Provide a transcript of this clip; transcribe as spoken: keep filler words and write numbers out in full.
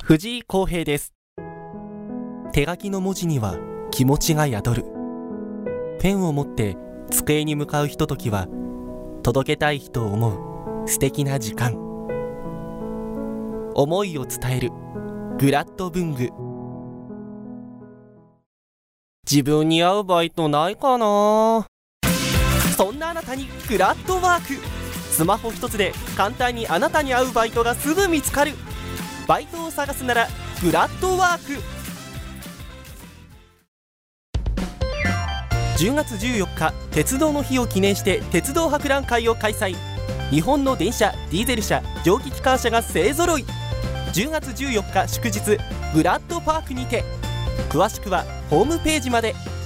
藤井康平です。手書きの文字には気持ちが宿る。ペンを持って机に向かうひとときは届けたい人を思う素敵な時間。思いを伝えるグラッド文具。自分に合うバイトないかな。そんなあなたにグラッドワーク。スマホ一つで簡単にあなたに合うバイトがすぐ見つかる。バイトを探すならグラッドワーク。じゅうがつじゅうよっか鉄道の日を記念して鉄道博覧会を開催。日本の電車、ディーゼル車、蒸気機関車が勢ぞろい。じゅうがつじゅうよっか祝日グラッドパークにて。詳しくはホームページまで。